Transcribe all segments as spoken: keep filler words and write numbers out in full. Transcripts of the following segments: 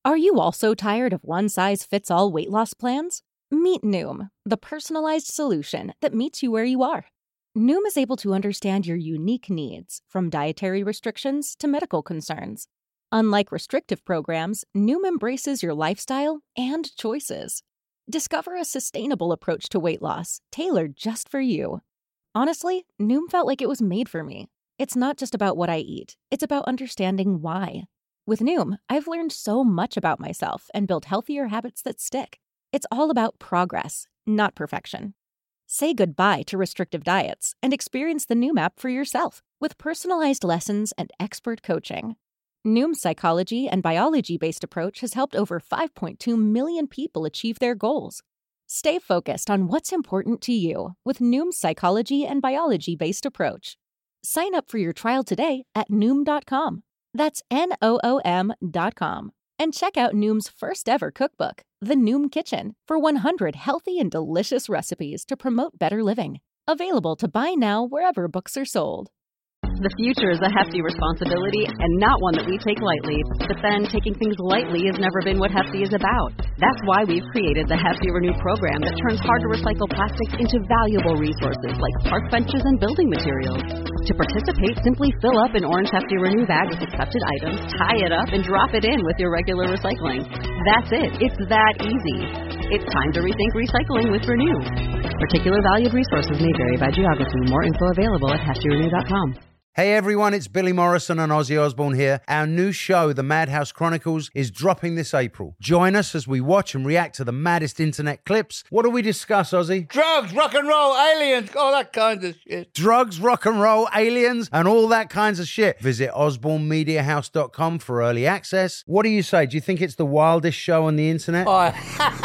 Are you also tired of one-size-fits-all weight loss plans? Meet Noom, the personalized solution that meets you where you are. Noom is able to understand your unique needs, from dietary restrictions to medical concerns. Unlike restrictive programs, Noom embraces your lifestyle and choices. Discover a sustainable approach to weight loss, tailored just for you. Honestly, Noom felt like it was made for me. It's not just about what I eat, it's about understanding why. With Noom, I've learned so much about myself and built healthier habits that stick. It's all about progress, not perfection. Say goodbye to restrictive diets and experience the Noom app for yourself with personalized lessons and expert coaching. Noom's psychology and biology-based approach has helped over five point two million people achieve their goals. Stay focused on what's important to you with Noom's psychology and biology-based approach. Sign up for your trial today at Noom dot com. That's N O O M dot com. And check out Noom's first ever cookbook, The Noom Kitchen, for one hundred healthy and delicious recipes to promote better living. Available to buy now wherever books are sold. The future is a hefty responsibility and not one that we take lightly. But then, taking things lightly has never been what Hefty is about. That's why we've created the Hefty Renew program that turns hard-to-recycle plastics into valuable resources like park benches and building materials. To participate, simply fill up an orange Hefty Renew bag with accepted items, tie it up, and drop it in with your regular recycling. That's it. It's that easy. It's time to rethink recycling with Renew. Particular valued resources may vary by geography. More info available at hefty renew dot com. Hey everyone, it's Billy Morrison and Ozzy Osbourne here. Our new show, The Madhouse Chronicles, is dropping this April. Join us as we watch and react to the maddest internet clips. What do we discuss, Ozzy? Drugs, rock and roll, aliens, all that kind of shit. Drugs, rock and roll, aliens, and all that kinds of shit. Visit osborne media house dot com for early access. What do you say? Do you think it's the wildest show on the internet? Oh.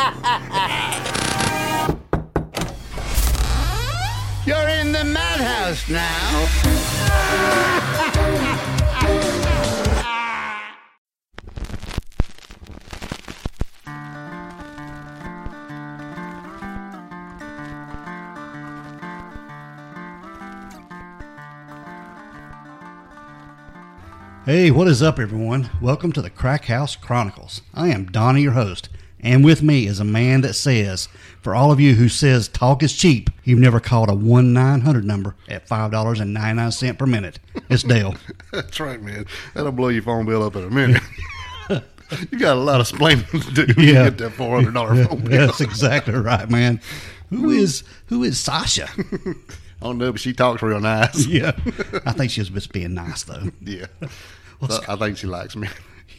You're in the madhouse now. Hey, what is up, everyone? Welcome to the Crack House Chronicles. I am Donnie, your host, and with me is a man that says, for all of you who says talk is cheap, you've never called a one nine hundred number at five dollars and ninety-nine cents per minute. It's Dale. That's right, man. That'll blow your phone bill up in a minute. You got a lot of explaining to do when Yeah. you get that four hundred dollars phone bill. That's exactly right, man. Who is who is Sasha? I don't know, but she talks real nice. Yeah, I think she was just being nice, though. Yeah. So I think she likes me.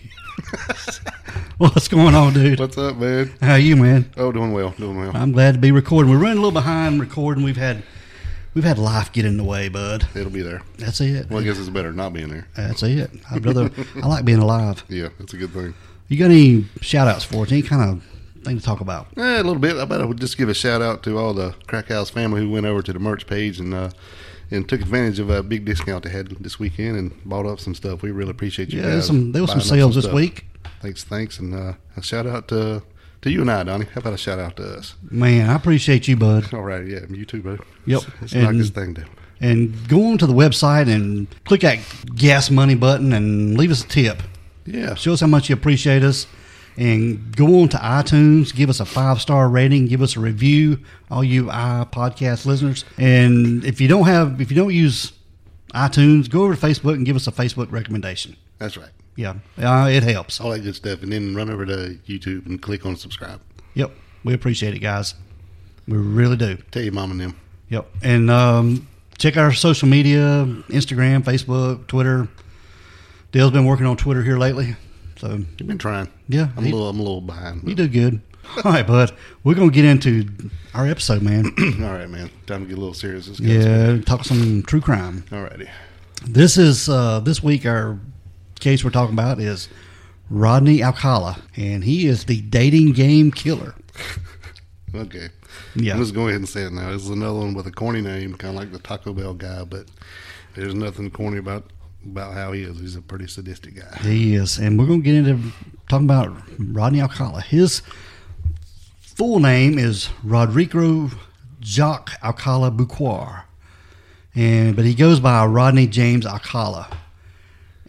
What's going on, dude? What's up, man? How you, man? Oh, doing well, doing well. I'm glad to be recording. We're running a little behind recording. We've had we've had life get in the way, bud. It'll be there. That's it. Well, I guess it's better not being there. That's it. I'd rather. I like being alive. Yeah, that's a good thing. You got any shout outs for us? Any kind of thing to talk about? Eh, a little bit. I bet I would just give a shout out to all the Crack House family who went over to the merch page and uh, and took advantage of a big discount they had this weekend and bought up some stuff. We really appreciate you Yeah, guys. there's some, there was some buying up sales this stuff. week. Thanks, thanks, and uh, a shout out to to you and I, Donnie. How about a shout out to us? Man, I appreciate you, bud. All right, yeah, you too, bud. Yep. It's, it's And- knock this thing down. And go on to the website and click that gas money button and leave us a tip. Yeah, Show us how much you appreciate us. And go on to iTunes, give us a five-star rating, give us a review, all you i podcast listeners. And if you don't have, if you don't use iTunes, go over to Facebook and give us a Facebook recommendation. that's right. Yeah, uh, it helps. All that good stuff, and then run over to YouTube and click on subscribe. Yep, we appreciate it, guys. We really do. Tell your mom and them. Yep, and um, check out our social media: Instagram, Facebook, Twitter. Dale's been working on Twitter here lately, so You've been trying. yeah, I'm he- a little, I'm a little behind. you do good. All right, bud. We're gonna get into our episode, man. All right, man. Time to get a little serious. Let's go. Yeah, talk some true crime. All righty. This is uh, this week. Our case we're talking about is Rodney Alcala, and he is the dating game killer. Okay. Yeah. I'm just going ahead and say it now. This is another one with a corny name, kind of like the Taco Bell guy, but there's nothing corny about about how he is. He's a pretty sadistic guy. He is, and we're gonna get into talking about Rodney Alcala. His full name is Rodrigo Jacques Alcala Buquar, and but he goes by Rodney James Alcala.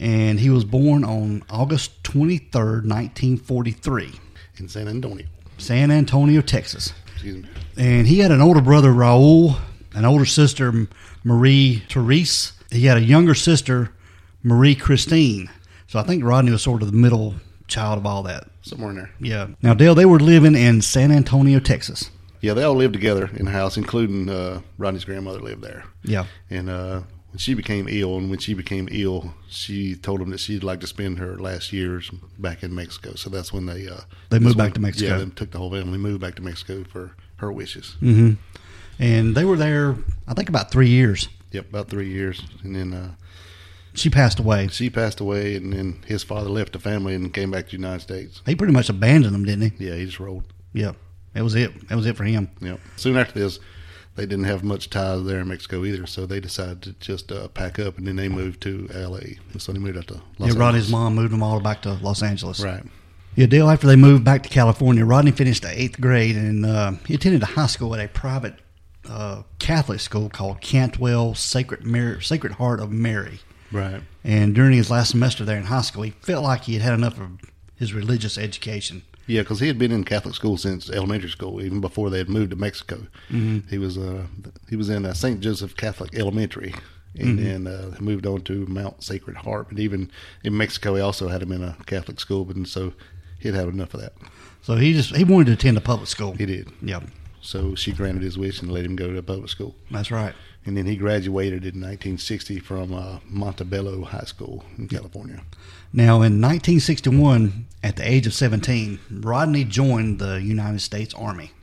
And he was born on August twenty-third, nineteen forty-three. In San Antonio. San Antonio, Texas. Excuse me. And he had an older brother, Raul, an older sister, Marie Therese. He had a younger sister, Marie Christine. So I think Rodney was sort of the middle child of all that. Somewhere in there. Yeah. Now, Dale, they were living in San Antonio, Texas. Yeah, they all lived together in the house, including uh, Rodney's grandmother lived there. Yeah. And uh, when she became ill, and when she became ill, she told him that she'd like to spend her last years back in Mexico. So that's when they... Uh, They moved when, back to Mexico. Yeah, they took the whole family, moved back to Mexico for her wishes. Mm-hmm. And they were there, I think, about three years. Yep, about three years. And then uh, She passed away. she passed away, and then his father left the family and came back to the United States. He pretty much abandoned them, didn't he? Yeah, he just rolled. Yeah. That was it. That was it for him. Yep. Soon after this, they didn't have much ties there in Mexico either, so they decided to just uh, pack up, and then they moved to L A. So they moved out to Los Yeah, Angeles. Rodney's mom moved them all back to Los Angeles. Right. Yeah, Dale, after they moved back to California, Rodney finished the eighth grade, and uh, he attended a high school at a private uh, Catholic school called Cantwell Sacred Mary, Sacred Heart of Mary. Right. And during his last semester there in high school, he felt like he had had enough of his religious education. Yeah, because he had been in Catholic school since elementary school, even before they had moved to Mexico. Mm-hmm. He was uh, he was in uh, Saint Joseph Catholic Elementary, and Mm-hmm. then uh, moved on to Mount Sacred Heart. But even in Mexico, he also had him in a Catholic school, but and so he'd had enough of that. So he just he wanted to attend a public school. He did. Yeah, So she granted his wish and let him go to public school. that's right. And then he graduated in nineteen sixty from uh, Montebello High School in California. Now, in nineteen sixty-one, at the age of seventeen, Rodney joined the United States Army.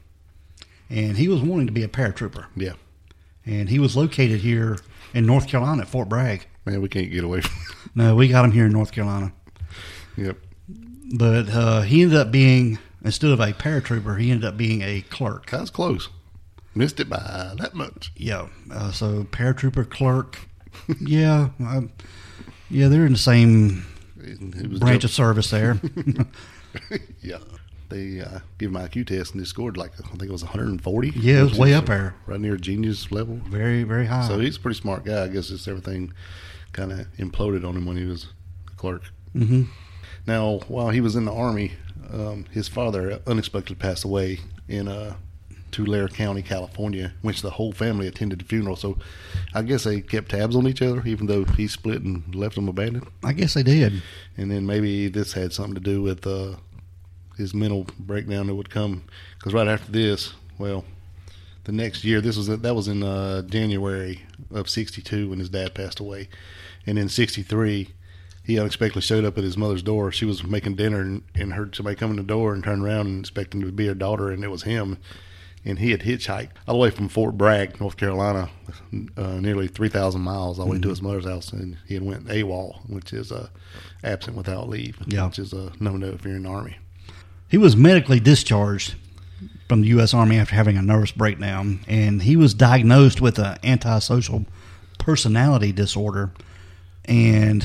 And he was wanting to be a paratrooper. Yeah. And he was located here in North Carolina at Fort Bragg. Man, we can't get away from No, we got him here in North Carolina. Yep. But uh, he ended up being, instead of a paratrooper, he ended up being a clerk. That was close. Missed it by that much. Yeah. Uh, so paratrooper, clerk. yeah. Uh, yeah, they're in the same It was branch just- of service there. Yeah. They uh, give him an I Q test and he scored like, I think it was one hundred forty. Yeah, it was which way is up there. Right near genius level. Very, very high. So he's a pretty smart guy. I guess just everything kind of imploded on him when he was a clerk. hmm Now, while he was in the Army, um, his father unexpectedly passed away in uh, Tulare County, California, which the whole family attended the funeral. So I guess they kept tabs on each other, even though he split and left them abandoned. I guess they did. And then maybe this had something to do with uh, his mental breakdown that would come. Because right after this, well, the next year, this was that was in uh, January of sixty-two when his dad passed away. And in sixty-three, he unexpectedly showed up at his mother's door. She was making dinner and, and heard somebody come in the door and turned around and expecting to be her daughter, and it was him. And he had hitchhiked all the way from Fort Bragg, North Carolina, uh, nearly three thousand miles all the way to his mother's house. And he had went AWOL, which is uh, absent without leave, Yeah. which is a no-no if you're in the Army. He was medically discharged from the U S Army after having a nervous breakdown, and he was diagnosed with an antisocial personality disorder and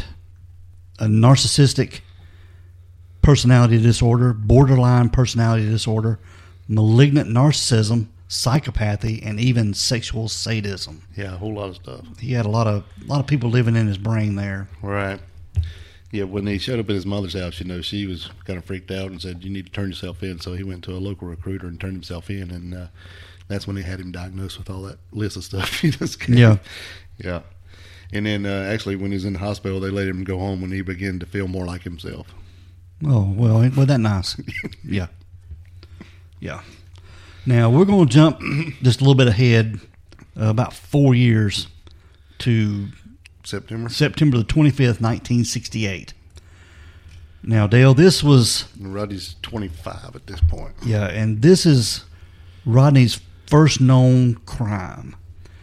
a narcissistic personality disorder, borderline personality disorder, malignant narcissism, psychopathy, and even sexual sadism. Yeah, a whole lot of stuff. He had a lot of a lot of people living in his brain there. Right. Yeah, when he showed up at his mother's house, you know, she was kind of freaked out and said, you need to turn yourself in. So he went to a local recruiter and turned himself in, and uh, that's when they had him diagnosed with all that list of stuff he just gave. Yeah. Yeah. And then uh, actually when he was in the hospital, they let him go home when he began to feel more like himself. Oh, well, ain't well, that nice? Yeah. Yeah. Now, we're going to jump just a little bit ahead, uh, about four years to September. September the twenty-fifth, nineteen sixty-eight. Now, Dale, this was, Rodney's twenty-five at this point. yeah, and this is Rodney's first known crime.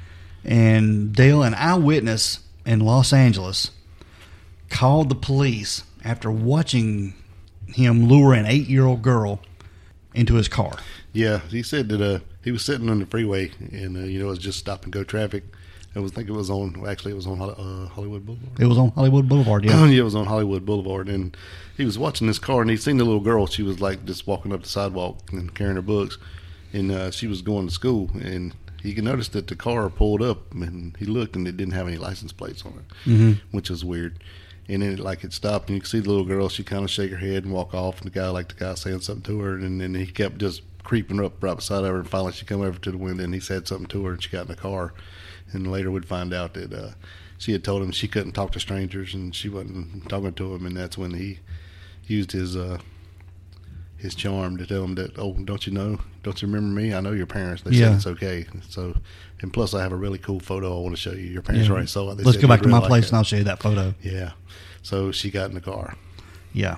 And Dale, an eyewitness in Los Angeles, called the police after watching him lure an eight-year-old girl into his car. Yeah, he said that uh, he was sitting on the freeway, and uh, you know, it was just stop and go traffic. I was think it was on. Well, actually, it was on Holly, uh, Hollywood Boulevard. It was on Hollywood Boulevard, yeah. Yeah, it was on Hollywood Boulevard, and he was watching this car, and he'd seen the little girl. She was like just walking up the sidewalk and carrying her books, and uh, she was going to school, and he noticed that the car pulled up, and he looked, and it didn't have any license plates on it, Mm-hmm. which was weird. And then it, like it stopped, and you could see the little girl. She kind of shake her head and walk off. And the guy, like the guy, saying something to her, and then he kept just creeping up right beside her. And finally, she come over to the window, and he said something to her, and she got in the car. And later, we'd find out that uh, she had told him she couldn't talk to strangers, and she wasn't talking to him. And that's when he used his uh, his charm to tell him that, oh, don't you know? Don't you remember me? I know your parents. They Yeah. said it's okay. So, and plus, I have a really cool photo I want to show you. Your parents Yeah. already saw it. They Let's said go back you'd to my really like place it. and I'll show you that photo. Yeah. So she got in the car. Yeah.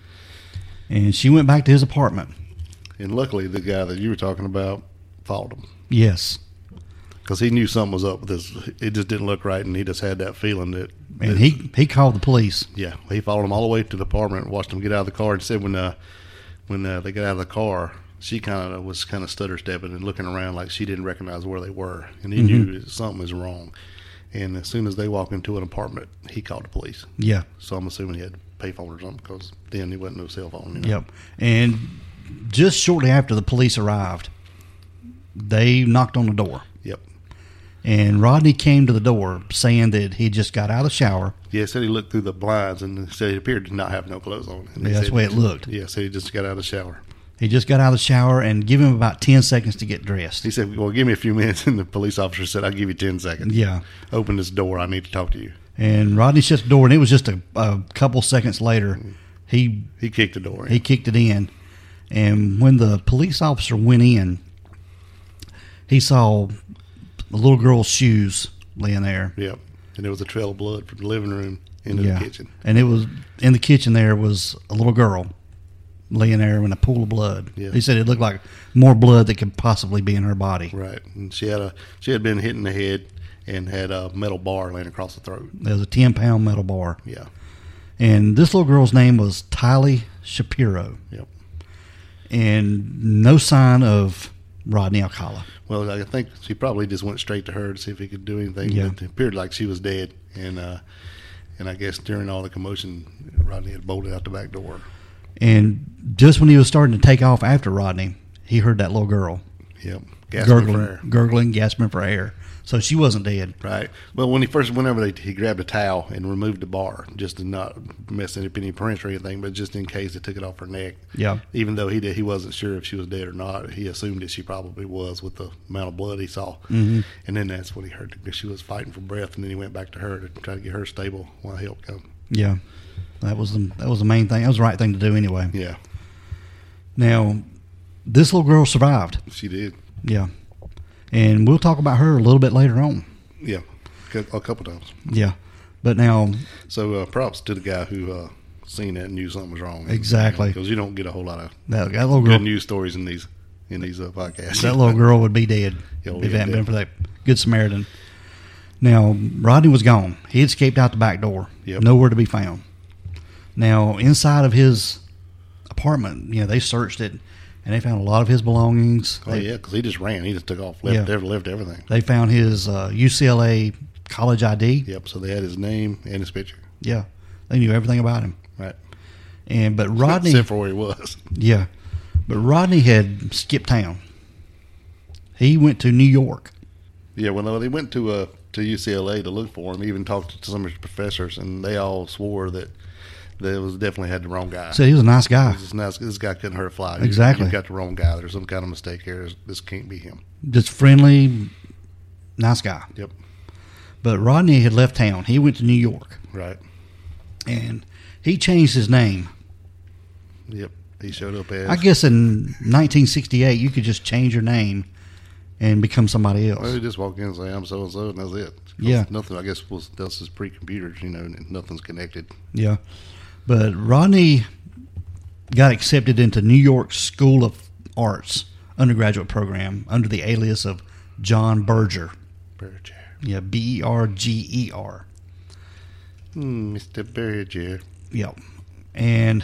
And she went back to his apartment. And luckily, the guy that you were talking about followed him. Yes. Because he knew something was up with this. It just didn't look right, and he just had that feeling that. And that- he, he called the police. Yeah, he followed him all the way to the apartment, watched him get out of the car, and said when uh, when uh, they got out of the car, she kind of was kind of stutter stepping and looking around like she didn't recognize where they were, and he Mhm. knew that something was wrong. And as soon as they walked into an apartment, he called the police. Yeah. So I'm assuming he had a payphone or something, because then there wasn't no cell phone. You know? Yep. And just shortly after the police arrived, they knocked on the door. Yep. And Rodney came to the door saying that he just got out of the shower. Yeah, he said he looked through the blinds and said he appeared to not have no clothes on. And he Yeah, that's said- the way it looked. Yeah, said he just got out of the shower. He just got out of the shower, and give him about ten seconds to get dressed. He said, well, give me a few minutes. And the police officer said, I'll give you ten seconds. Yeah. Open this door. I need to talk to you. And Rodney shut the door, and it was just a, a couple seconds later, he He kicked the door in. he kicked it in. And when the police officer went in, he saw the little girl's shoes laying there. Yep. And there was a trail of blood from the living room into Yeah. the kitchen. And it was in the kitchen there was a little girl laying there in a pool of blood. Yeah. He said it looked like more blood that could possibly be in her body. Right. And she had a she had been hit in the head and had a metal bar laying across the throat. There was a ten pound metal bar. Yeah. And this little girl's name was Tylee Shapiro. Yep. And no sign of Rodney Alcala. Well, I think she probably just went straight to her to see if he could do anything. Yeah. But it appeared like she was dead. And uh, and I guess during all the commotion, Rodney had bolted out the back door. And just when he was starting to take off after Rodney, he heard that little girl Yep. Gasping gurgling, for air. gurgling, gasping for air. So she wasn't dead. Right. Well, when he first went over, they, he grabbed a towel and removed the bar just to not mess up any prints or anything, but just in case they took it off her neck. Yeah. Even though he did, he wasn't sure if she was dead or not. He assumed that she probably was with the amount of blood he saw. Mhm. And then that's when he heard that she was fighting for breath, and then he went back to her to try to get her stable while help come. Yeah. That was the that was the main thing. That was the right thing to do anyway. Yeah, Now, this little girl survived. she did. Yeah. And we'll talk about her a little bit later on. Yeah, a couple times. Yeah. But now, So uh, props to the guy who uh, seen that and knew something was wrong. Exactly. Because you don't get a whole lot of that, that little girl, good news stories in these in these uh, podcasts. that little girl would be dead Oh, if it yeah, hadn't been for definitely. that Good Samaritan. Now, Rodney was gone. He had escaped out the back door. Yep. Nowhere to be found. Now, inside of his apartment, you know, they searched it, and they found a lot of his belongings. Oh they, yeah, because he just ran. He just took off, left, Yeah. ever left everything. They found his uh, U C L A college I D. Yep. So they had his name and his picture. Yeah, they knew everything about him. Right. And but Rodney, Except for where he was. yeah, but Rodney had skipped town. He went to New York. Yeah. Well, they went to uh, to U C L A to look for him. He even talked to some of his professors, and they all swore that that it was definitely had the wrong guy. Said he was a nice guy, This, is nice. This guy couldn't hurt a fly. You- Exactly. You got the wrong guy. There's some kind of mistake here. This can't be him. just friendly, nice guy. Yep. But Rodney had left town. He went to New York, Right. and he changed his name. Yep. He showed up as. I guess in nineteen sixty-eight, you could just change your name and become somebody else. Well, he just walk in and say, I'm so and so, and that's it. 'Cause Yeah. Nothing, I guess, was, else is pre-computers, you know, and nothing's connected. Yeah. But Rodney got accepted into New York School of Arts undergraduate program under the alias of John Berger. Berger. Yeah, B E R G E R. Hmm, Mister Berger. Yep. And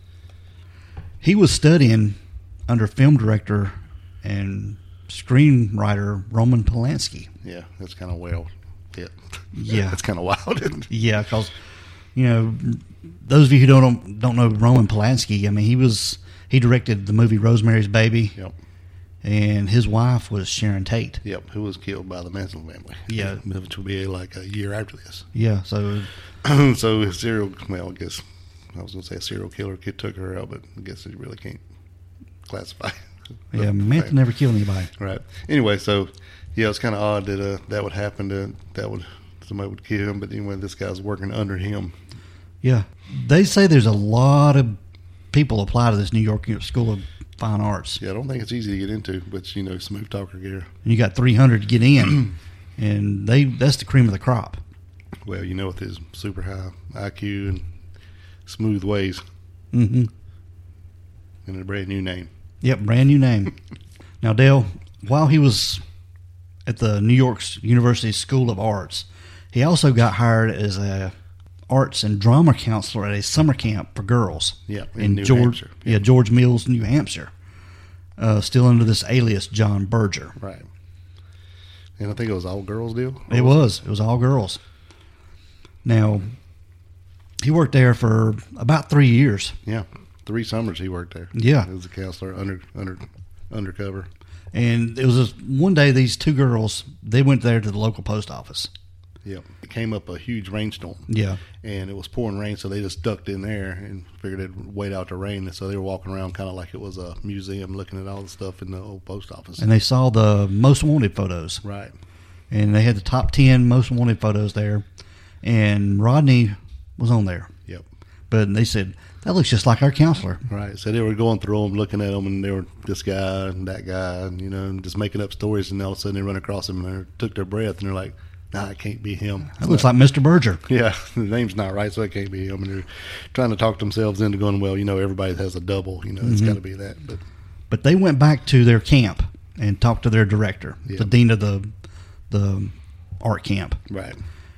he was studying under film director and screenwriter Roman Polanski. Yeah, that's kind of wild. Yeah. Yeah. That's kind of wild, isn't it? Yeah, because, you know, those of you who don't don't know Roman Polanski, I mean, he was he directed the movie Rosemary's Baby. Yep. and his wife was Sharon Tate. Yep, who was killed by the Manson family. Yeah. Which will be like a year after this. Yeah, so so a serial, well, I guess, I was going to say a serial killer kid took her out, but I guess you really can't classify. yeah, Manson never killed anybody. Right. Anyway, so, yeah, it's kind of odd that uh, that would happen, to, that would somebody would kill him, but anyway, this guy's working under him. Yeah. They say there's a lot of people apply to this New York School of Fine Arts. Yeah, I don't think it's easy to get into, but, you know, smooth talker gear. And you got three hundred to get in, and they that's the cream of the crop. Well, you know, with his super high I Q and smooth ways. Mm-hmm. And a brand new name. Yep, brand new name. Now, Dale, while he was at the New York University School of Arts, he also got hired as a arts and drama counselor at a summer camp for girls. Yeah, in, in New George, Hampshire. Yeah, George Mills, New Hampshire. Uh, still under this alias, John Berger. Right. And I think it was all girls deal? It was. It was all girls. Now, he worked there for about three years. Yeah. Three summers he worked there. Yeah. As a counselor under under undercover. And it was just one day, these two girls, they went there to the local post office. Yep. It came up a huge rainstorm. Yeah. And it was pouring rain, so they just ducked in there and figured they'd wait out the rain. And so they were walking around kind of like it was a museum, looking at all the stuff in the old post office. And they saw the most wanted photos. Right. And they had the top ten most wanted photos there. And Rodney was on there. Yep. But they said, that looks just like our counselor. Right. So they were going through them, looking at them, and they were this guy and that guy, and, you know, and just making up stories. And all of a sudden they run across him and they took their breath, and they're like, nah, it can't be him. That looks like Mister Berger. Yeah, the name's not right, so it can't be him. And they're trying to talk themselves into going, well, you know, everybody has a double. You know, it's Mm-hmm. got to be that. But But they went back to their camp and talked to their director, Yeah. the dean of the the art camp. right,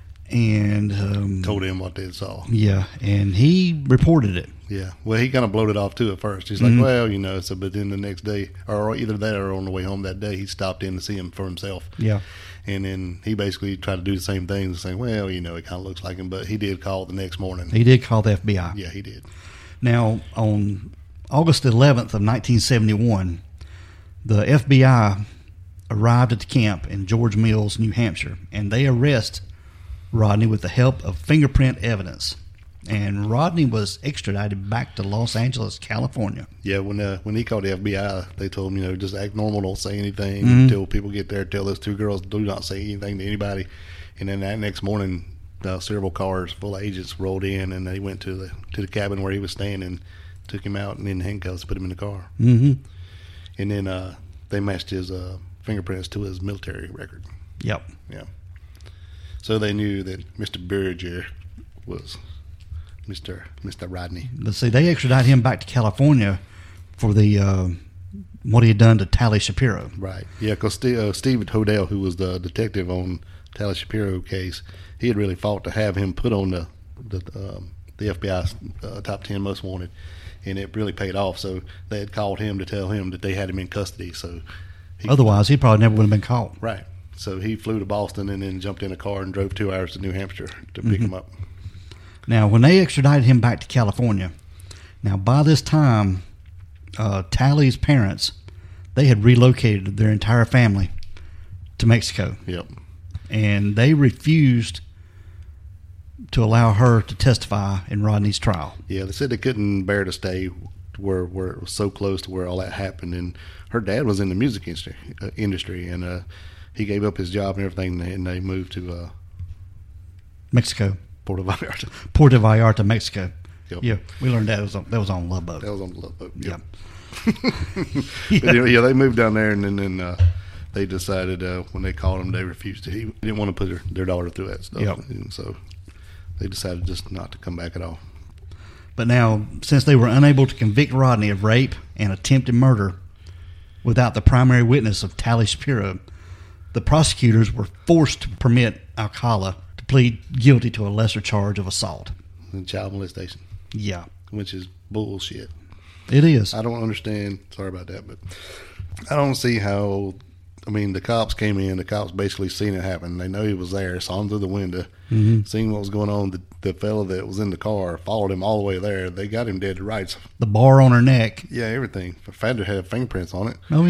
And um, told him what they saw. yeah, and he reported it. Yeah, well, he kind of blowed it off too at first. He's Mm-hmm. like, well, you know, so but then the next day, or either that or on the way home that day, he stopped in to see him for himself. Yeah. And then he basically tried to do the same thing, saying, well, you know, it kind of looks like him, but he did call the next morning. He did call the F B I. Yeah, he did. Now, on August eleventh of nineteen seventy-one, the F B I arrived at the camp in George Mills, New Hampshire, and they arrest Rodney with the help of fingerprint evidence. And Rodney was extradited back to Los Angeles, California. Yeah, when uh, when he called the F B I, they told him, you know, just act normal, don't say anything Mm-hmm. until people get there. Tell those two girls, do not say anything to anybody. And then that next morning, uh, several cars full of agents rolled in, and they went to the to the cabin where he was staying and took him out and in handcuffs, put him in the car. Mm-hmm. And then uh, they matched his uh, fingerprints to his military record. Yep. Yeah. So they knew that Mister Berger was Mister Mister Rodney. But see, they extradited him back to California for the uh, what he had done to Tally Shapiro. Right. Yeah, because Steve, uh, Steve Hodel, who was the detective on Tally Shapiro case, he had really fought to have him put on the the, um, the F B I's uh, top ten most wanted, and it really paid off. So they had called him to tell him that they had him in custody. So he, Otherwise, he probably never would have been caught. right. So he flew to Boston and then jumped in a car and drove two hours to New Hampshire to pick him up. Now, when they extradited him back to California, now by this time, uh, Tally's parents, they had relocated their entire family to Mexico, Yep. and they refused to allow her to testify in Rodney's trial. Yeah, they said they couldn't bear to stay where where it was so close to where all that happened. And her dad was in the music industry, uh, industry and uh, he gave up his job and everything, and they moved to uh, Mexico, Puerto Vallarta. Puerto Vallarta, Mexico. Yep. Yeah, we learned that was on, that was on Love Boat. That was on the Love Boat. Yeah. But, yeah, yeah, they moved down there, and then, then uh, they decided uh, when they called him, they refused to. He didn't want to put their, their daughter through that stuff. Yep. And so they decided just not to come back at all. But now, since they were unable to convict Rodney of rape and attempted murder without the primary witness of Tally Shapiro, the prosecutors were forced to permit Alcala to plead guilty to a lesser charge of assault. And child molestation, Yeah, which is bullshit. it is. I don't understand. Sorry about that, but I don't see how. I mean, the cops came in. The cops basically seen it happen. They know he was there. Saw him through the window. Mm-hmm. Seen what was going on. The, the fellow that was in the car followed him all the way there. They got him dead to rights. The bar on her neck. Yeah, everything. Fender had fingerprints on it. Oh, yeah.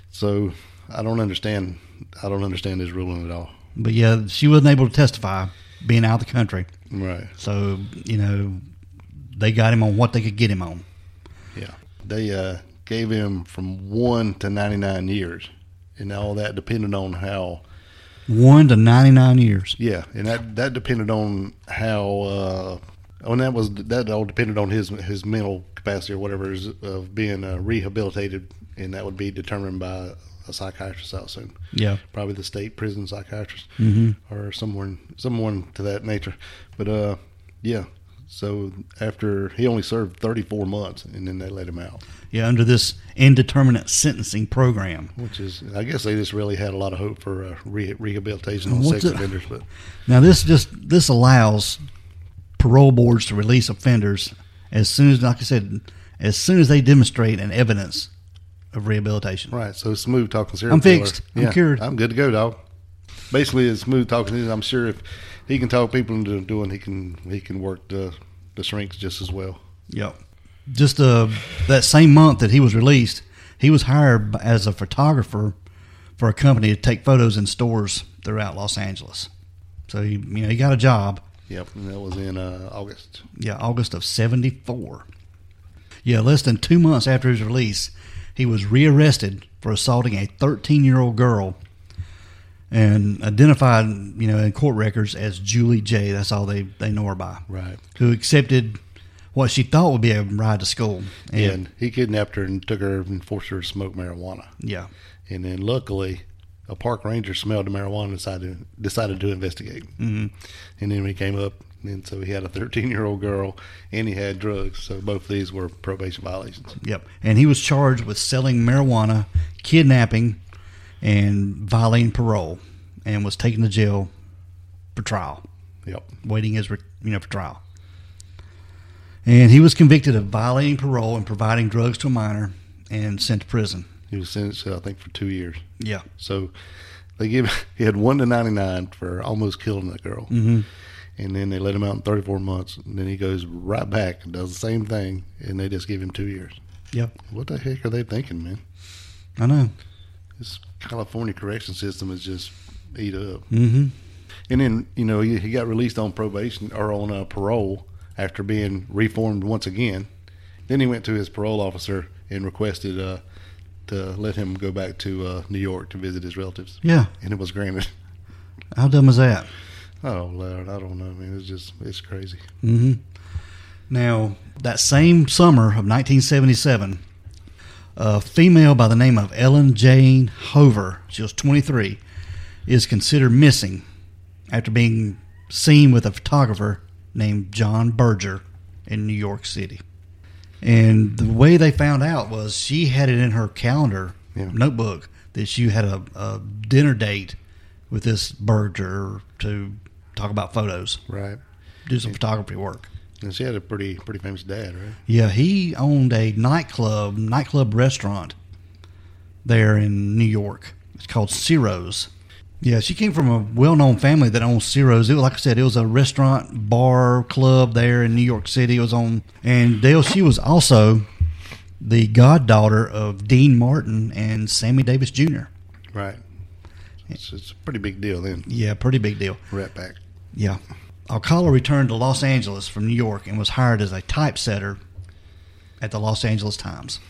So I don't understand. I don't understand his ruling at all. But yeah, she wasn't able to testify being out of the country. Right. So, you know, they got him on what they could get him on. Yeah. They uh, gave him from one to ninety-nine years. And all that depended on how. One to ninety-nine years. Yeah. And that, that depended on how. Uh, and that was that all depended on his his mental capacity or whatever is, of being uh, rehabilitated. And that would be determined by a psychiatrist out soon. Yeah. Probably the state prison psychiatrist Mm-hmm. or someone someone to that nature. But uh yeah. So after he only served thirty-four months and then they let him out. Yeah, under this indeterminate sentencing program. Which is, I guess they just really had a lot of hope for uh, re- rehabilitation on What's sex it- offenders. But Now this just this allows parole boards to release offenders as soon as, like I said, as soon as they demonstrate an evidence of rehabilitation. right, so smooth talking serial I'm killer. fixed. I'm Yeah, cured. I'm good to go, dog. Basically, it's smooth talking. I'm sure if he can talk people into doing, he can he can work the the shrinks just as well. Yep. Just uh, that same month that he was released, he was hired as a photographer for a company to take photos in stores throughout Los Angeles. So he, you know, he got a job. Yep, and that was in uh, August. Yeah, August of seventy-four. Yeah, less than two months after his release, he was rearrested for assaulting a thirteen-year-old girl and identified, you know, in court records as Julie J. That's all they, they know her by. Right. Who accepted what she thought would be a ride to school. And, And he kidnapped her and took her and forced her to smoke marijuana. yeah. And then luckily, a park ranger smelled the marijuana and decided, decided to investigate. Mm-hmm. And then we came up, and so he had a thirteen-year-old girl, and he had drugs. So both of these were probation violations. Yep. And he was charged with selling marijuana, kidnapping, and violating parole, and was taken to jail for trial, Yep. waiting his, re- you know, for trial. And he was convicted of violating parole and providing drugs to a minor and sent to prison. He was sentenced, I think, for two years. Yeah. So they give he had one to ninety-nine for almost killing that girl. Mm-hmm. And then they let him out in thirty-four months. And then he goes right back and does the same thing, and they just give him two years. Yep. What the heck are they thinking, man? I know. This California correction system is just eat up. Mm-hmm. And then, you know, he, he got released on probation or on uh, parole after being reformed once again. Then he went to his parole officer and requested uh, to let him go back to uh, New York to visit his relatives. Yeah. And it was granted. How dumb is that? Oh, Lord, I don't know, man. It's just, it's crazy. Mm-hmm. Now, that same summer of nineteen seventy-seven, a female by the name of Ellen Jane Hover, she was twenty-three, is considered missing after being seen with a photographer named John Berger in New York City. And the way they found out was she had it in her calendar Yeah. notebook that she had a, a dinner date with this Berger to talk about photos, Right. do some photography work. And she had a pretty pretty famous dad, right? Yeah, he owned a nightclub, nightclub restaurant there in New York. It's called Ciro's. Yeah, she came from a well-known family that owned Ciro's. It was, like I said, it was a restaurant, bar, club there in New York City. It was on, and Dale, she was also the goddaughter of Dean Martin and Sammy Davis Junior Right. It's, it's a pretty big deal then. Yeah, pretty big deal. Rat Pack. Yeah. Alcala returned to Los Angeles from New York and was hired as a typesetter at the Los Angeles Times.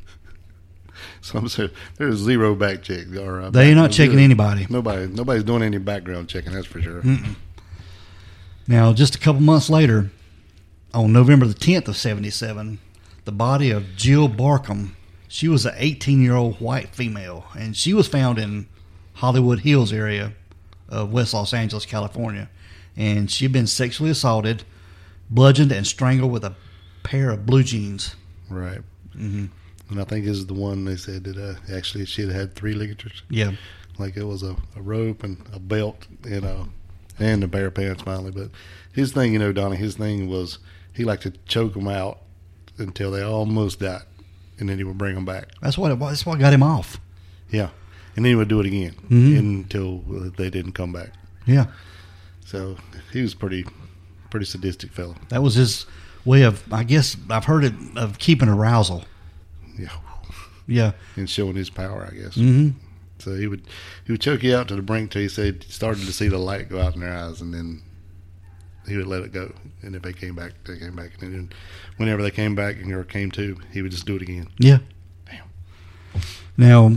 So I'm saying there's zero back check. Or, uh, They are not back- checking anybody. Nobody, nobody's doing any background checking. That's for sure. Mm-mm. Now, just a couple months later, on November the tenth of seventy-seven, the body of Jill Barkham, she was an eighteen-year-old white female, and she was found in Hollywood Hills area of West Los Angeles, California. And she had been sexually assaulted, bludgeoned, and strangled with a pair of blue jeans. Right. Mm-hmm. And I think this is the one they said that uh, actually she had had three ligatures. Yeah. Like it was a, a rope and a belt and a, and a pair of pants finally. But his thing, you know, Donnie, his thing was he liked to choke them out until they almost died. And then he would bring them back. That's what it was. That's what got him off. Yeah. And then he would do it again Mhm. until they didn't come back. Yeah. So he was pretty, pretty sadistic fellow. That was his way of, I guess, I've heard it, of keeping arousal. Yeah. Yeah. And showing his power, I guess. Mm-hmm. So he would he would choke you out to the brink till he said he started to see the light go out in their eyes, and then he would let it go. And if they came back, they came back. And then whenever they came back and or came to, he would just do it again. Yeah. Damn. Now,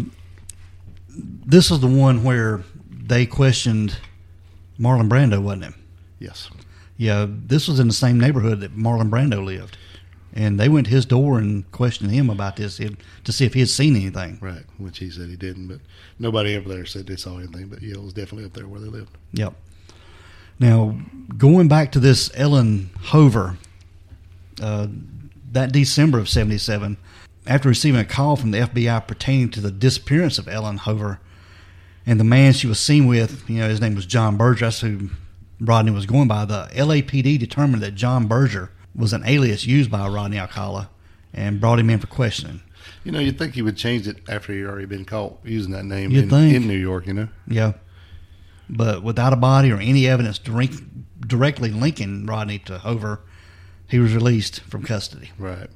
this is the one where they questioned Marlon Brando, wasn't it? Yes. Yeah, this was in the same neighborhood that Marlon Brando lived. And they went to his door and questioned him about this to see if he had seen anything. Right, which he said he didn't, but nobody ever there said they saw anything. But yeah, it was definitely up there where they lived. Yep. Now, going back to this Ellen Hover, uh, that December of seventy-seven, after receiving a call from the F B I pertaining to the disappearance of Ellen Hover, and the man she was seen with, you know, his name was John Berger, that's who Rodney was going by, the L A P D determined that John Berger was an alias used by Rodney Alcala and brought him in for questioning. You know, you'd think he would change it after he'd already been caught using that name You'd in, think. in New York, you know? Yeah. But without a body or any evidence direct, directly linking Rodney to Hover, he was released from custody. Right.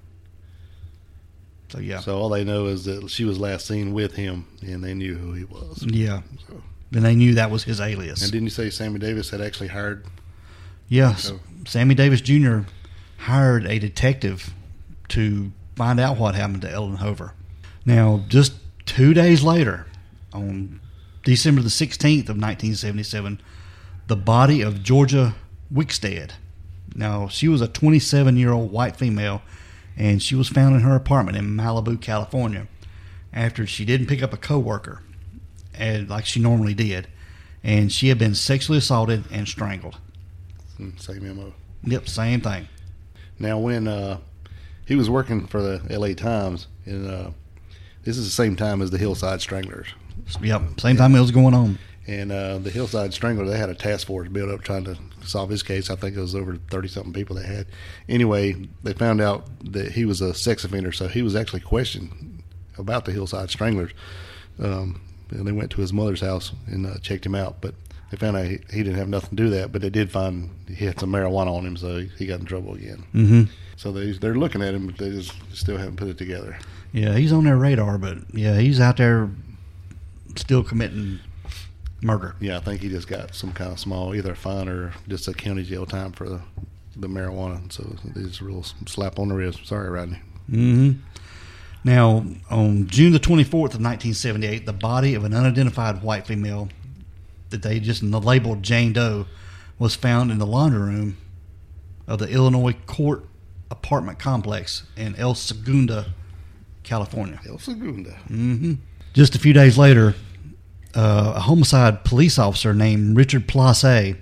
So, yeah. So all they know is that she was last seen with him, and they knew who he was. Yeah. So. And they knew that was his alias. And didn't you say Sammy Davis had actually hired? Yes. So. Sammy Davis Junior hired a detective to find out what happened to Ellen Hover. Now, just two days later, on December the sixteenth of nineteen seventy-seven, the body of Georgia Wickstead. Now, she was a twenty-seven-year-old white female, and she was found in her apartment in Malibu, California, after she didn't pick up a coworker, and like she normally did, and she had been sexually assaulted and strangled. Same M O. Yep, same thing. Now, when uh, he was working for the L A Times, and uh, this is the same time as the Hillside Stranglers. Yep, same time it was going on. And uh, the Hillside Strangler, they had a task force built up trying to solve his case. I think it was over thirty-something people they had. Anyway, they found out that he was a sex offender, so he was actually questioned about the Hillside Stranglers. Um, and they went to his mother's house and uh, checked him out, but they found out he, he didn't have nothing to do with that, but they did find he had some marijuana on him, so he, he got in trouble again. Mm-hmm. So they, they're looking at him, but they just still haven't put it together. Yeah, he's on their radar, but yeah, he's out there still committing murder. Yeah, I think he just got some kind of small, either a fine or just a county jail time for the, the marijuana. So it's a real slap on the wrist. Sorry, Rodney. Mm-hmm. Now, on June the twenty-fourth of nineteen seventy-eight, the body of an unidentified white female that they just labeled Jane Doe was found in the laundry room of the Illinois Court apartment complex in El Segundo, California. El Segundo. Mm-hmm. Just a few days later, uh, a homicide police officer named Richard Place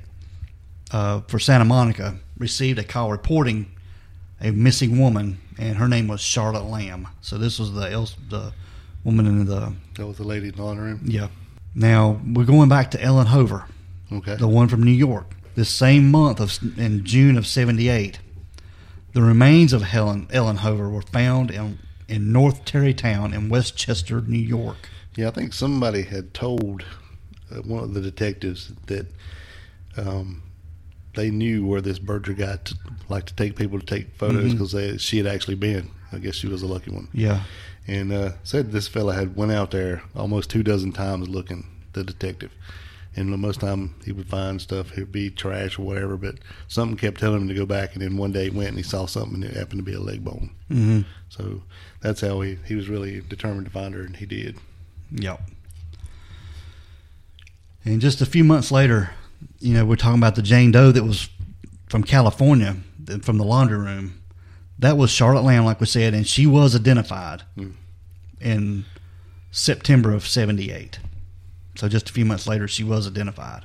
uh, for Santa Monica received a call reporting a missing woman, and her name was Charlotte Lamb. So this was the El- the woman in the... That was the lady in the laundry room? Yeah. Now, we're going back to Ellen Hover, Okay. the one from New York. This same month, of in June of seventy-eight, the remains of Helen, Ellen Hover were found in, in North Tarrytown in Westchester, New York. Yeah, I think somebody had told uh, one of the detectives that um, they knew where this Berger guy t- liked to take people to take photos because mm-hmm. she had actually been. I guess she was a lucky one. Yeah. And uh, said this fella had went out there almost two dozen times looking, the detective. And most time he would find stuff, it would be trash or whatever, but something kept telling him to go back, and then one day he went and he saw something, and it happened to be a leg bone. Mm-hmm. So that's how he, he was really determined to find her, and he did. Yep. And just a few months later, you know, we're talking about the Jane Doe that was from California, from the laundry room. That was Charlotte Lamb, like we said, and she was identified mm. in September of seventy-eight. So just a few months later, she was identified.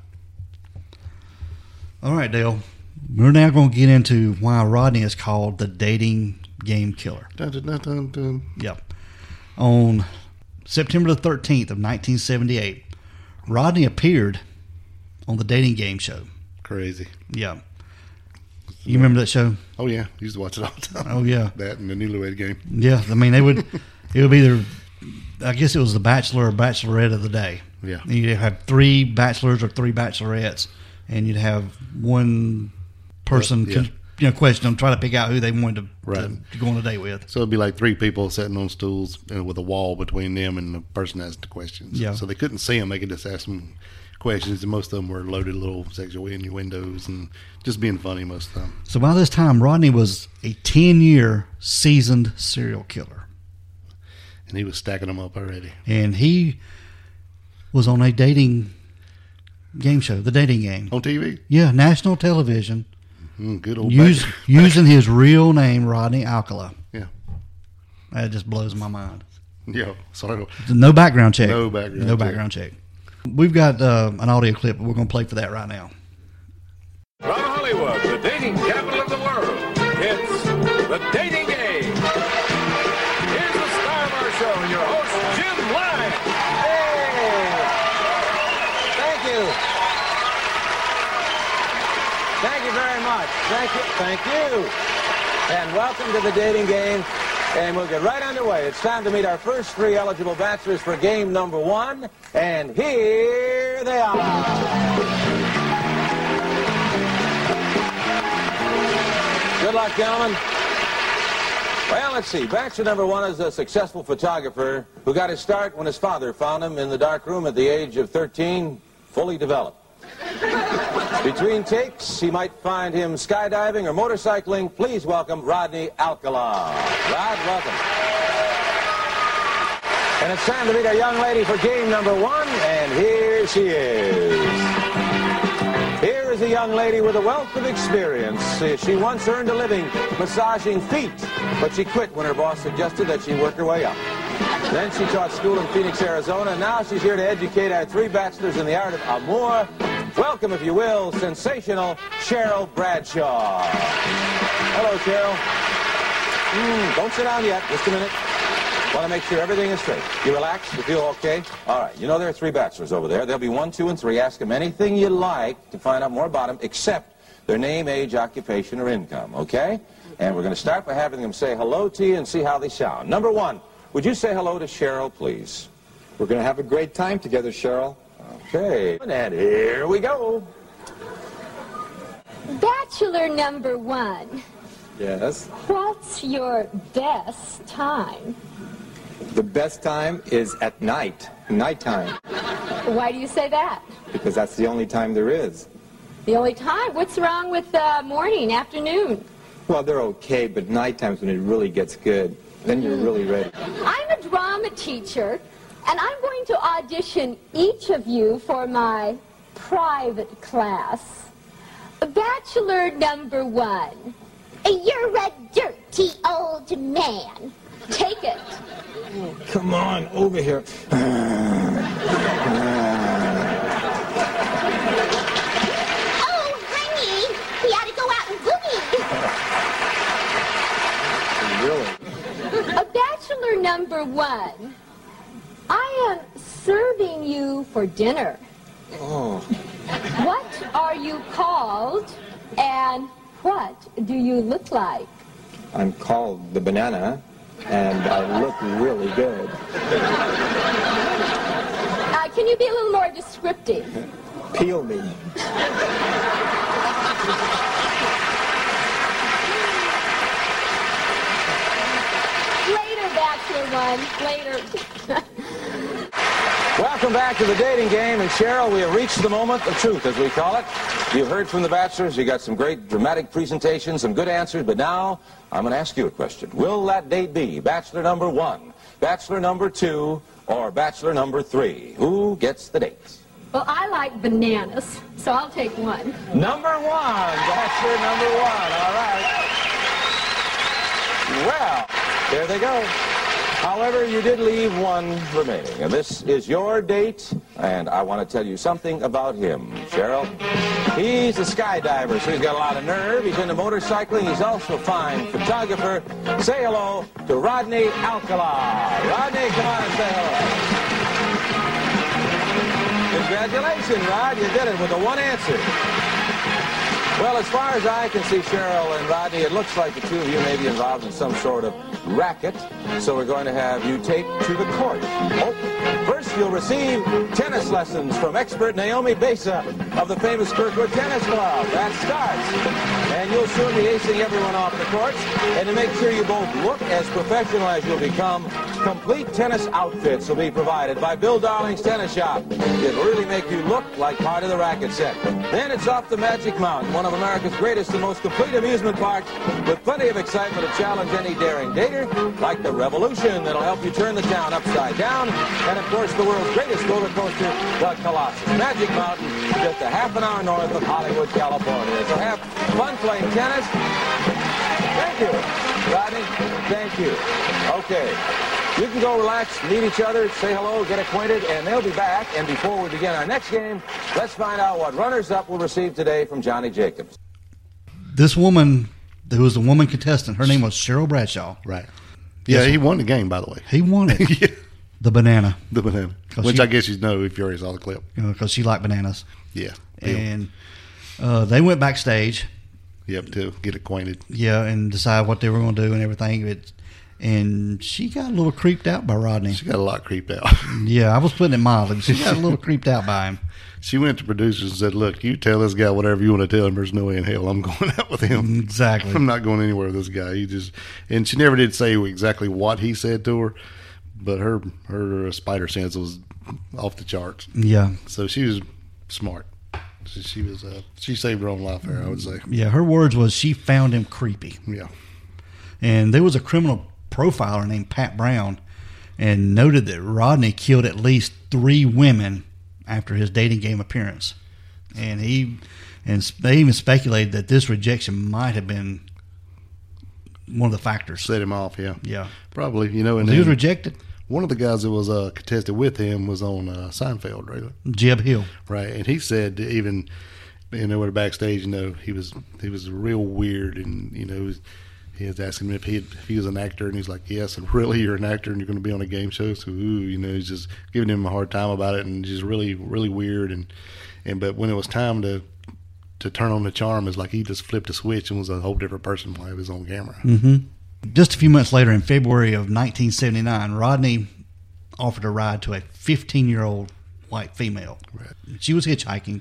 All right, Dale. We're now going to get into why Rodney is called the dating game killer. Dun, dun, dun, dun, dun. Yep. On September the thirteenth of nineteen seventy-eight, Rodney appeared on the dating game show. Crazy. Yeah. You remember that show? Oh, yeah. I used to watch it all the time. Oh, yeah. That and the Newlywed Game. Yeah. I mean, they would, it would be either, I guess it was the Bachelor or Bachelorette of the day. Yeah. You'd have three bachelors or three bachelorettes, and you'd have one person yeah. con- you know, question them, try to pick out who they wanted to, Right. to, to go on a date with. So it'd be like three people sitting on stools uh, with a wall between them and the person asking the questions. Yeah. So they couldn't see them. They could just ask them questions, and most of them were loaded little sexual innuendos and just being funny most of the time. So by this time, Rodney was a ten-year seasoned serial killer. And he was stacking them up already. And he was on a dating game show, The Dating Game. On T V? Yeah, national television. Mm, good old Use, back. using his real name, Rodney Alcala. Yeah. That just blows my mind. Yeah. Sorry. No background check. No background No check. background check. We've got uh, an audio clip. We're going to play for that right now. From Hollywood, the dating capital of the world, it's The Dating Game. Here's the star of our show, your host, Jim Lyons. Hey! Thank you. Thank you very much. Thank you. Thank you. And welcome to The Dating Game. And we'll get right underway. It's time to meet our first three eligible bachelors for game number one. And here they are. Good luck, gentlemen. Well, let's see. Bachelor number one is a successful photographer who got his start when his father found him in the dark room at the age of thirteen, fully developed. Between takes, he might find him skydiving or motorcycling. Please welcome Rodney Alcala. Rod, welcome. And it's time to meet our young lady for game number one, and here she is. Here is a young lady with a wealth of experience. She once earned a living massaging feet, but she quit when her boss suggested that she work her way up. Then she taught school in Phoenix, Arizona, and now she's here to educate our three bachelors in the art of amour. Welcome, if you will, sensational Cheryl Bradshaw. Hello, Cheryl. Mm, don't sit down yet. Just a minute. Want to make sure everything is straight. You relax? You feel okay? All right. You know there are three bachelors over there. There'll be one, two, and three. Ask them anything you like to find out more about them, except their name, age, occupation, or income, okay? And we're going to start by having them say hello to you and see how they sound. Number one, would you say hello to Cheryl, please? We're going to have a great time together, Cheryl. Okay, and here we go. Bachelor number one, Yes. what's your best time? The best time is at night, nighttime, Why do you say that? because that's the only time there is. The only time? What's wrong with uh, morning, afternoon? Well, they're okay, but nighttime's when it really gets good. Then you're really ready. I'm a drama teacher, and I'm going to audition each of you for my private class. Bachelor number one. You're a dirty old man. Take it. Come on, over here. Oh, honey, we ought to go out and boogie. Really? A bachelor number one. I am serving you for dinner. Oh, What are you called, and what do you look like? I'm called the banana, and I look really good. Uh, can you be a little more descriptive? Peel me. Later, Bachelor One. Later. Welcome back to The Dating Game, and Cheryl, we have reached the moment of truth, as we call it. You've heard from the bachelors. You got some great dramatic presentations, some good answers, but now I'm going to ask you a question. Will that date be bachelor number one, bachelor number two, or bachelor number three? Who gets the date? Well, I like bananas, so I'll take one. Number one, bachelor number one, all right. Well, there they go. However, you did leave one remaining, and this is your date, and I want to tell you something about him, Cheryl. He's a skydiver, so he's got a lot of nerve. He's into motorcycling. He's also a fine photographer. Say hello to Rodney Alcala. Rodney, come on and say hello. Congratulations, Rod. You did it with a one answer. Well, as far as I can see, Cheryl and Rodney, it looks like the two of you may be involved in some sort of racket. So we're going to have you take to the court. Oh, first, you'll receive tennis lessons from expert Naomi Besa. of the famous Kirkwood Tennis Club. That starts. And you'll soon be acing everyone off the courts. And to make sure you both look as professional as you'll become, complete tennis outfits will be provided by Bill Darling's Tennis Shop. It'll really make you look like part of the racket set. Then it's off the Magic Mountain, one of America's greatest and most complete amusement parks, with plenty of excitement to challenge any daring dater, like the Revolution that'll help you turn the town upside down, and of course the world's greatest roller coaster, the Colossus. Magic Mountain, just a half an hour north of Hollywood, California. So have fun playing tennis. Thank you, Rodney. Thank you. Okay. You can go relax, meet each other, say hello, get acquainted, and they'll be back. And before we begin our next game, let's find out what runners-up will receive today from Johnny Jacobs. This woman, who was a woman contestant, her name was Cheryl Bradshaw. Right. Yeah, Yes. he won the game, by the way. He won it. Yeah. The banana. The banana. 'Cause Which she- I guess you know if you already saw the clip. Because you know, she liked bananas. Yeah. And uh, they went backstage. Yep, to get acquainted. Yeah, and decide what they were going to do and everything. It, and she got a little creeped out by Rodney. She got a lot creeped out. Yeah, I was putting it mildly. She got a little creeped out by him. She went to producers and said, look, you tell this guy whatever you want to tell him. There's no way in hell I'm going out with him. Exactly. I'm not going anywhere with this guy. He just, and she never did say exactly what he said to her, but her her spider sense was off the charts. Yeah. So she was smart. She, she was uh, she saved her own life there, I would say. Yeah, her words was she found him creepy. Yeah. And there was a criminal profiler named Pat Brown and noted that Rodney killed at least three women after his dating game appearance. And he and they even speculated that this rejection might have been one of the factors. Set him off, yeah. Yeah. Probably, you know. And he was then rejected. One of the guys that was uh, contested with him was on uh, Seinfeld, right? Jeb Hill. Right, and he said even, you know, we're backstage, you know, he was he was real weird, and you know, he was asking him if he if he was an actor, and he's like, yes, and really, you're an actor, and you're going to be on a game show, so ooh, you know, he's just giving him a hard time about it, and just really really weird, and and but when it was time to to turn on the charm, it's like he just flipped a switch and was a whole different person while he was on camera. Mm-hmm. Just a few months later, in February of nineteen seventy-nine, Rodney offered a ride to a fifteen-year-old white female. Right. She was hitchhiking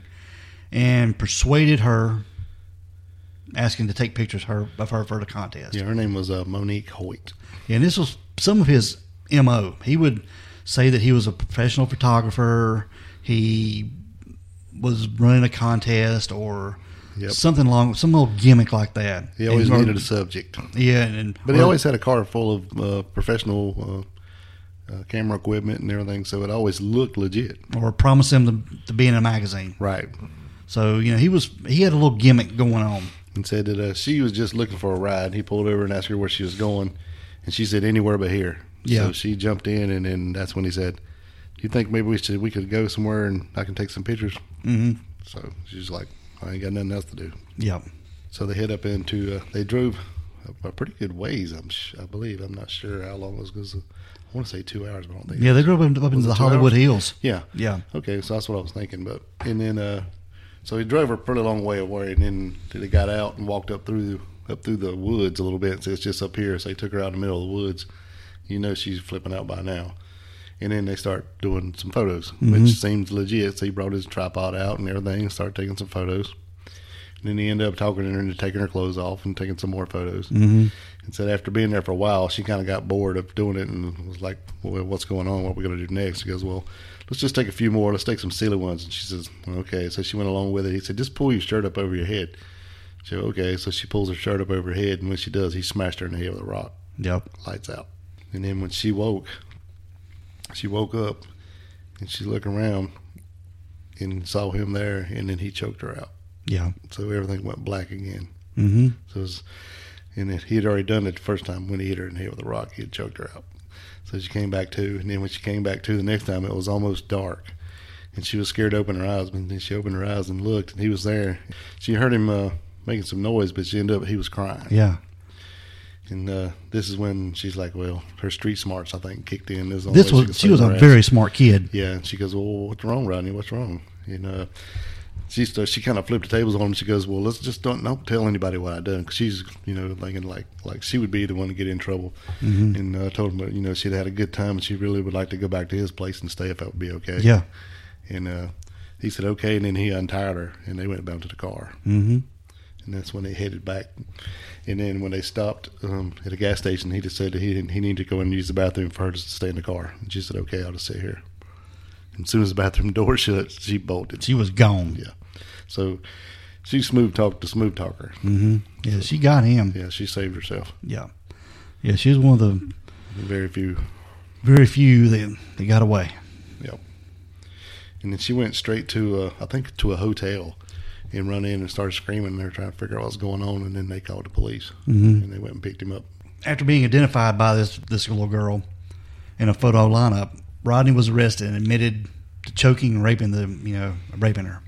and persuaded her, asking to take pictures of her, of her for the contest. Yeah, her name was uh, Monique Hoyt. And this was some of his M O. He would say that he was a professional photographer. He was running a contest or Yep. something along, some old gimmick like that. He always And- needed a subject. Yeah, and But he or- always had a car full of uh, professional uh, uh, camera equipment and everything, so it always looked legit. or promise him to, to be in a magazine. Right. So you know he was he had a little gimmick going on. And said that uh, she was just looking for a ride. He pulled over and asked her where she was going, and she said anywhere but here. Yeah. So she jumped in, and then that's when he said, "Do you think maybe we should we could go somewhere and I can take some pictures?" Mm-hmm. So she's like, "I ain't got nothing else to do." Yep. So they head up into. Uh, they drove a, a pretty good ways. I'm sh- I believe. I'm not sure how long it was because uh, I want to say two hours, but I don't think. Yeah, it they was. drove up, up Was into it the two Hollywood hours? Hills. Yeah. Yeah. Okay, so that's what I was thinking. But and then uh, so he drove a pretty long way away, and then they got out and walked up through up through the woods a little bit. So it's just up here. So they took her out in the middle of the woods. You know she's flipping out by now. And then they start doing some photos, Mhm. which seems legit. So he brought his tripod out and everything and started taking some photos. And then he ended up talking to her into taking her clothes off and taking some more photos. Mhm. And said after being there for a while, she kind of got bored of doing it and was like, well, what's going on? What are we going to do next? He goes, well, let's just take a few more. Let's take some silly ones. And she says, okay. So she went along with it. He said, just pull your shirt up over your head. She said, okay. So she pulls her shirt up over her head. And when she does, he smashed her in the head with a rock. Yep. Lights out. And then when she woke, she woke up and she looked around and saw him there. And then he choked her out. Yeah. So everything went black again. Mm-hmm. So it was, and it, he had already done it the first time when he hit her in the head with a rock. He had choked her out. So she came back to, and then when she came back to the next time, it was almost dark, and she was scared to open her eyes. But then she opened her eyes and looked, and he was there. She heard him uh, making some noise, but she ended up he was crying. Yeah. And uh, this is when she's like, well, her street smarts, I think, kicked in. This, is the This only way was could she was save a her very ass. smart kid. Yeah, and she goes, well, what's wrong, Rodney? What's wrong? And uh, she st- she kind of flipped the tables on him. She goes, well, let's just don't don't tell anybody what I done, because she's you know thinking like like she would be the one to get in trouble. Mhm. And uh, told him that you know she'd had a good time and she really would like to go back to his place and stay if that would be okay. Yeah. And uh, he said, okay, and then he untied her, and they went down to the car. Mm-hmm. And that's when they headed back. And then when they stopped um, at a gas station, he just said that he didn't, he needed to go and use the bathroom for her to stay in the car. And she said, okay, I'll just sit here. And as soon as the bathroom door shut, she bolted. She was gone. Yeah. So she smooth talked the smooth talker. Mm-hmm. Yeah, she got him. Yeah, she saved herself. Yeah. Yeah, she was one of the very few. Very few that, that got away. Yep. And then she went straight to, a, I think, to a hotel and run in and started screaming. They were trying to figure out what was going on, and then they called the police. Mm-hmm. And they went and picked him up. After being identified by this, this little girl in a photo lineup, Rodney was arrested and admitted to choking and raping the, you know, raping her.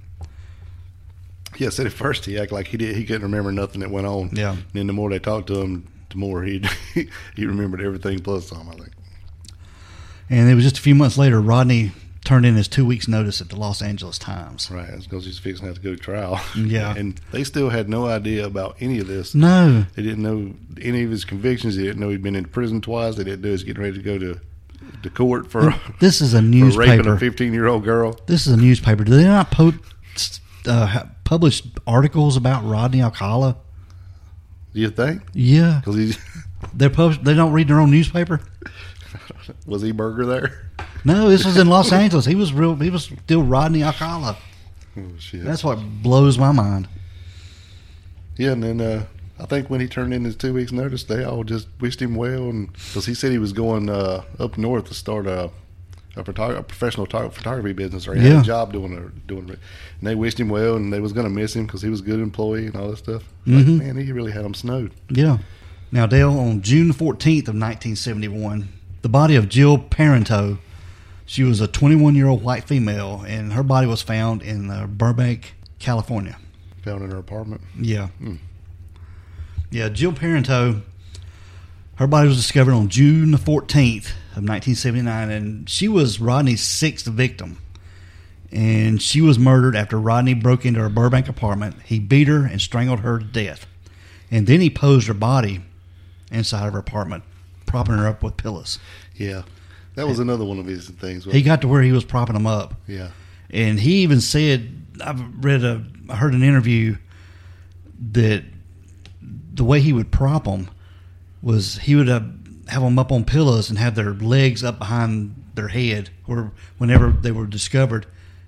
Yeah, said at first he acted like he did. He couldn't remember nothing that went on. Yeah. And then the more they talked to him, the more he he remembered everything plus some, I think. And it was just a few months later, Rodney turned in his two weeks' notice at the Los Angeles Times. Right, that's because he's fixing to have to go to trial. Yeah. And they still had no idea about any of this. No. They didn't know any of his convictions. They didn't know he'd been in prison twice. They didn't know he was getting ready to go to, to court for, this is a for newspaper. raping a fifteen-year-old girl. This is a newspaper. Do they not po- uh, publish articles about Rodney Alcala? Do you think? Yeah. Because he's... They're publish- They don't read their own newspaper? Was he Burger there? No, this was in Los Angeles. He was real. He was still Rodney Alcala. Oh, shit. That's what blows my mind. Yeah, and then uh, I think when he turned in his two weeks' notice, they all just wished him well, and because he said he was going uh, up north to start a a, photog- a professional photog- photography business, or he Yeah. had a job doing it. Doing it. And they wished him well, and they was going to miss him because he was a good employee and all that stuff. Mm-hmm. Like, man, he really had them snowed. Yeah. Now, Dale, on June fourteenth of nineteen seventy-one, the body of Jill Parento, she was a twenty-one-year-old white female, and her body was found in uh, Burbank, California. Found in her apartment? Yeah. Mm. Yeah, Jill Parento, her body was discovered on June the fourteenth of nineteen seventy-nine, and she was Rodney's sixth victim. And she was murdered after Rodney broke into her Burbank apartment. He beat her and strangled her to death. And then he posed her body inside of her apartment, propping her up with pillows. Yeah. That was another one of his things. He got to where he was propping them up. Yeah. And he even said, I've read a, I heard an interview that the way he would prop them was he would uh, have them up on pillows and have their legs up behind their head, or whenever they were discovered,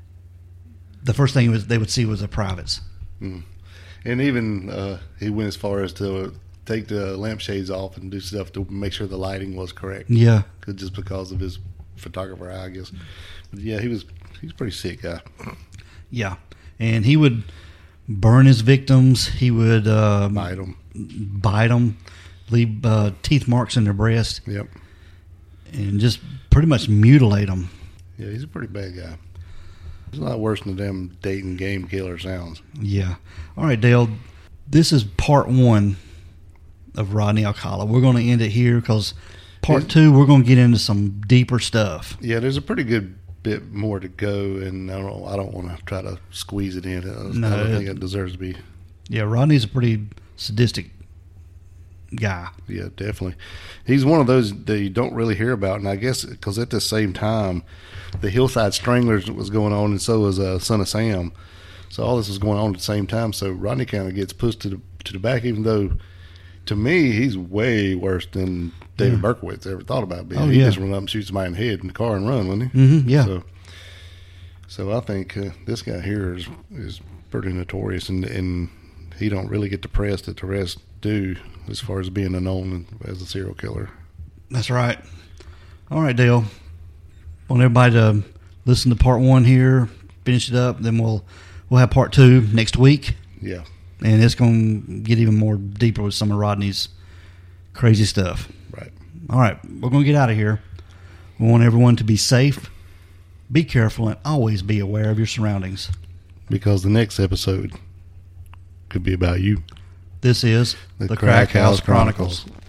the first thing was they would see was the privates. Mm. And even uh, he went as far as to take the lampshades off and do stuff to make sure the lighting was correct. Yeah. Just because of his photographer eye, I guess. But yeah, he was he's a pretty sick guy. Yeah. And he would burn his victims. He would uh, bite them. Bite them. Leave uh, teeth marks in their breast. Yep. And just pretty much mutilate them. Yeah, he's a pretty bad guy. He's a lot worse than the damn dating game killer sounds. Yeah. All right, Dale. This is part one of Rodney Alcala. We're going to end it here because part it's, two, we're going to get into some deeper stuff. Yeah, there's a pretty good bit more to go, and I don't, I don't want to try to squeeze it in. I, no, I don't it, think it deserves to be. Yeah, Rodney's a pretty sadistic guy. Yeah, definitely. He's one of those that you don't really hear about, and I guess because at the same time, the Hillside Stranglers was going on, and so was uh, Son of Sam. So all this was going on at the same time. So Rodney kind of gets pushed to the to the back, even though to me he's way worse than David yeah. Berkowitz ever thought about being. Oh, he yeah. just run up and shoot somebody in the head in the car and run, wouldn't he? Mm-hmm, yeah. So, so I think uh, this guy here is is pretty notorious, and and he don't really get the press that the rest do as far as being known as a serial killer. That's right. All right, Dale. Want everybody to listen to part one here, finish it up, then we'll we'll have part two next week. Yeah. And it's going to get even more deeper with some of Rodney's crazy stuff. Right. All right. We're going to get out of here. We want everyone to be safe, be careful, and always be aware of your surroundings. Because the next episode could be about you. This is the, the Crack, Crack House, House Chronicles. Chronicles.